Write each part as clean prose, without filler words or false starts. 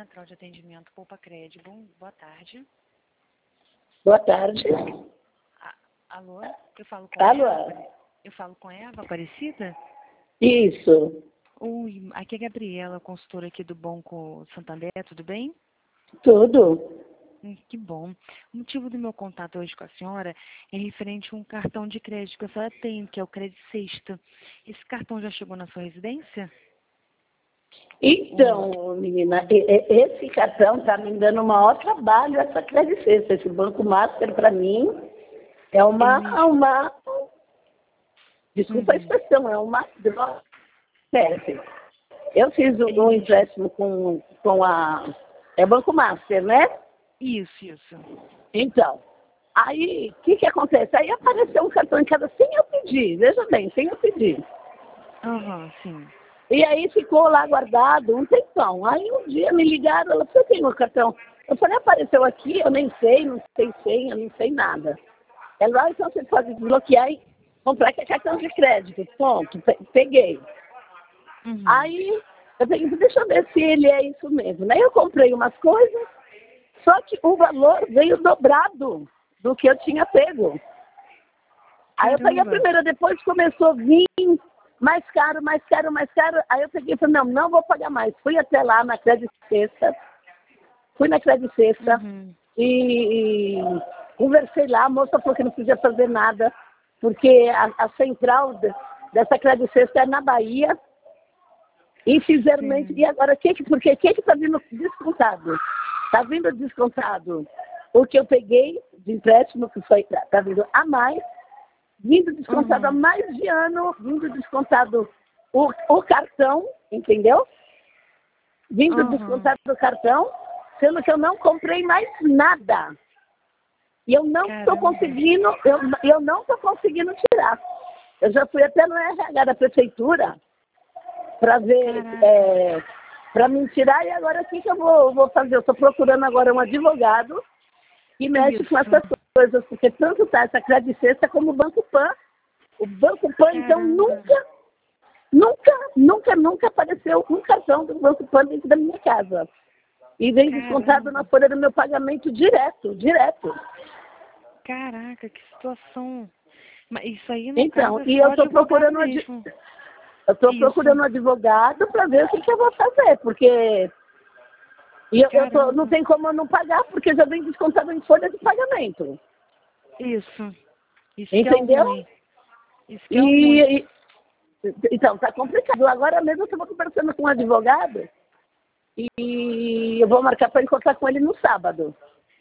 Central de Atendimento Poupa Crédito. Boa tarde. Boa tarde. Alô? Eu falo com Alô? Eva? Eu falo com Eva Aparecida? Isso. Oi, aqui é a Gabriela, consultora aqui do Banco Santander, tudo bem? Tudo. Que bom. O motivo do meu contato hoje com a senhora é referente a um cartão de crédito que a senhora tem, que é o Crédito Sexta. Esse cartão já chegou na sua residência? Então, menina, esse cartão está me dando o maior trabalho, essa Credit Sexta. Esse Banco Master, para mim, é uma desculpa a expressão, é uma droga. Eu fiz um empréstimo com a... É Banco Master, né? Isso. Então, aí, o que acontece? Aí apareceu um cartão em casa sem eu pedir, veja bem, sem eu pedir. Sim. E aí ficou lá guardado um tempão. Aí um dia me ligaram, ela falou, tem meu cartão? Eu falei, apareceu aqui, eu nem sei, não sei senha, não sei nada. Ela, então você pode desbloquear e comprar que é cartão de crédito. Ponto, peguei. Aí eu peguei, deixa eu ver se ele é isso mesmo. Aí eu comprei umas coisas, só que o valor veio dobrado do que eu tinha pego. Aí eu peguei a primeira, depois começou a vir mais caro. Aí eu peguei e falei, não vou pagar mais. Fui até lá na Credit Sexta. E conversei lá, a moça falou que não podia fazer nada, porque a central dessa Credit Sexta é na Bahia. E fizeram, e agora o que está vindo descontado? Está vindo descontado o que eu peguei de empréstimo, que foi, está vindo a mais, vindo descontado há mais de ano, vindo descontado o cartão, entendeu? Vindo descontado o cartão, sendo que eu não comprei mais nada. E eu não estou conseguindo, eu não estou conseguindo tirar. Eu já fui até no RH da prefeitura para ver, para me tirar, e agora o que eu vou fazer? Eu estou procurando agora um advogado que mexe com essas coisas, porque tanto está essa Credit Sexta como o Banco Pan. O Banco Pan, então, nunca apareceu um cartão do Banco Pan dentro da minha casa. E vem descontado na folha do meu pagamento direto. Caraca, que situação. Mas isso aí no então, caso e é eu só estou procurando mesmo. eu estou procurando um advogado para ver o que eu vou fazer, porque não tem como eu não pagar, porque já vem descontado em folha de pagamento. Isso entendeu? Que é ruim. Isso que é ruim. Então, está complicado. Agora mesmo eu estou conversando com um advogado e eu vou marcar para encontrar com ele no sábado.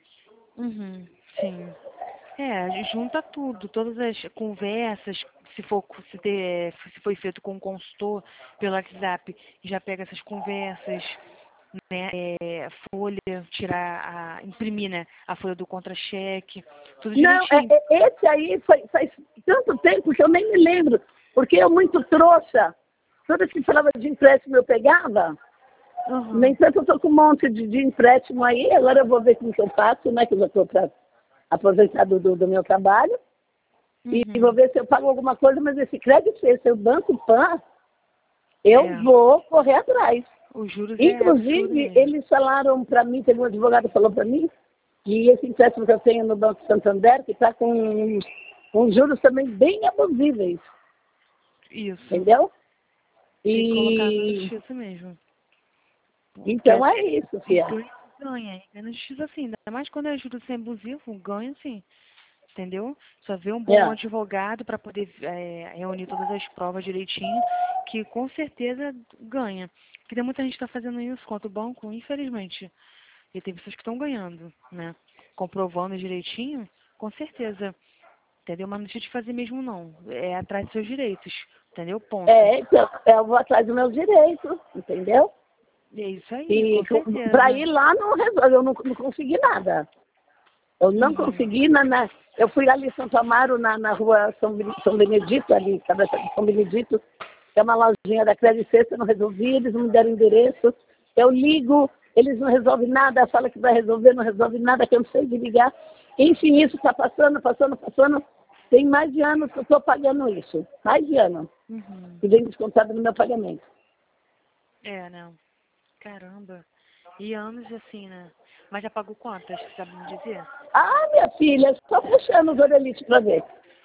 Sim. Junta tudo, todas as conversas, se foi feito com um consultor pelo WhatsApp, já pega essas conversas, né, folha, imprimir, né, a folha do contra-cheque, tudo direitinho. Não, esse aí faz tanto tempo que eu nem me lembro, porque eu muito trouxa, toda que falava de empréstimo eu pegava. No entanto, eu estou com um monte de empréstimo aí, agora eu vou ver como que eu faço, né, que eu já estou para aposentar do meu trabalho, e vou ver se eu pago alguma coisa, mas esse crédito, esse Banco Pan, eu vou correr atrás. Os juros inclusive, eles falaram para mim, teve um advogado que falou para mim, que esse empréstimo que eu tenho no Banco Santander, que está com juros também bem abusíveis. Isso. Entendeu? Tem que colocar na justiça mesmo. Então é isso, Fia. Ganha na justiça sim, ainda mais quando é juros sem abusivo, ganha sim. Entendeu? Só ver um bom advogado para poder reunir todas as provas direitinho, que com certeza ganha. Porque tem muita gente que está fazendo isso contra o banco, infelizmente. E tem pessoas que estão ganhando, né? Comprovando direitinho, com certeza. Entendeu? Mas não deixa de fazer mesmo não. É atrás dos seus direitos. Entendeu? Ponto. Então, eu vou atrás dos meus direitos, entendeu? É isso aí, e com certeza. para ir lá não resolve, eu não consegui nada. Eu não consegui, eu fui ali em Santo Amaro, na rua São Benedito, ali, cabeça de São Benedito, que é uma lojinha da Credit Sexta, eu não resolvi, eles não me deram endereço. Eu ligo, eles não resolvem nada, fala que vai resolver, não resolve nada, que eu não sei de ligar. Enfim, isso está passando. Tem mais de anos que eu estou pagando isso. Mais de ano. Que vem descontado no meu pagamento. Não. Caramba. E anos assim, né? Mas já pagou quantas, sabe me dizer? Ah, minha filha, só puxando os orelitos pra ver.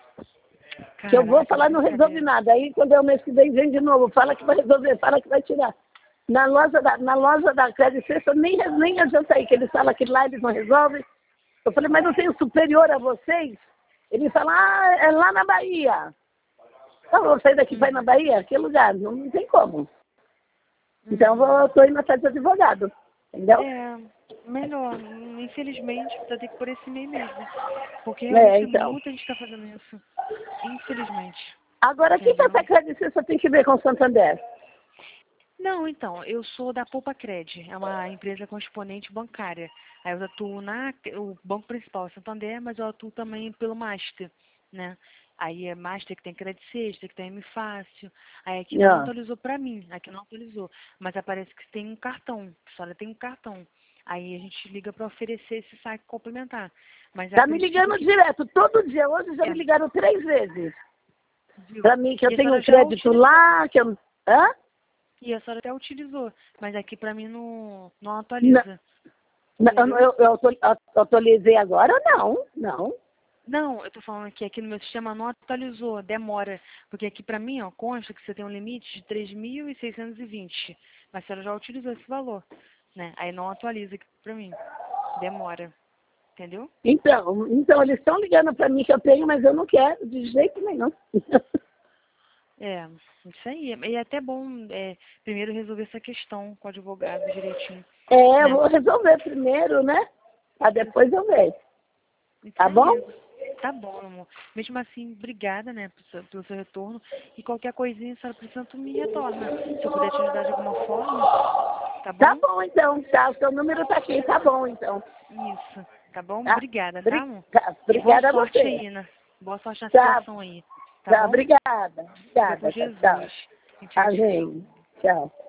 Que eu vou Caraca, falar, não resolve brincadeira. nada. Aí quando é o mês que vem de novo, fala que vai resolver, fala que vai tirar. Na loja da Credit Suisse, nem adianta aí, que eles falam que lá eles não resolvem. Eu falei, mas não tem superior a vocês? Ele fala, ah, é lá na Bahia. Então, eu vou sair daqui para ir na Bahia? Que lugar? Não tem como. Então, eu estou indo atrás do advogado. Entendeu? É, melhor. Infelizmente, vai ter que por esse meio mesmo. Porque É, realmente então. muita gente está fazendo isso. Infelizmente. Agora, o que Entendeu? essa Credit Suisse tem que ver com o Santander? Não, então, eu sou da Poupa Cred, é uma empresa com exponente bancária. Aí eu atuo o banco principal é Santander, mas eu atuo também pelo Master, né? Aí é Master que tem Credit Sexta, que tem M Fácil. Aí aqui não Não. atualizou pra mim, aqui não atualizou. Mas aparece que tem um cartão, a senhora tem um cartão. Aí a gente liga para oferecer esse saque complementar. Mas Tá me acredito ligando que direto, todo dia. Hoje já é, me ligaram 3 vezes. viu? Para mim, que eu E a tenho senhora um já crédito utilizou. lá, que eu... Hã? E a senhora até utilizou, mas aqui pra mim não Não, atualiza. não, Entendeu? eu atualizei agora? Não, não. Não, eu tô falando que aqui no meu sistema não atualizou, demora. Porque aqui pra mim, ó, consta que você tem um limite de 3.620. Mas a senhora já utilizou esse valor, né? Aí não atualiza aqui pra mim. Demora. Entendeu? Então eles estão ligando para mim que eu tenho, mas eu não quero, de jeito nenhum. É, isso aí. E é até bom primeiro resolver essa questão com o advogado direitinho, É, eu né? vou resolver primeiro, né? Para depois eu ver. Isso Tá bom? aí. Tá bom, amor. Mesmo assim, obrigada, né, pelo seu retorno. E qualquer coisinha, se a senhora precisar, tu me retorna. Se eu puder te ajudar de alguma forma, tá Tá bom? bom, então. Tá, o seu número tá aqui. Tá bom, então. Isso, tá bom? Tá? Obrigada, tá, amor? E boa Obrigada a sorte você. aí, né? Boa sorte na Tá, situação aí, tá tá. bom? Obrigada. Fica com Obrigada. Tchau, tchau. Jesus. E tchau, tchau. Amém. Tchau.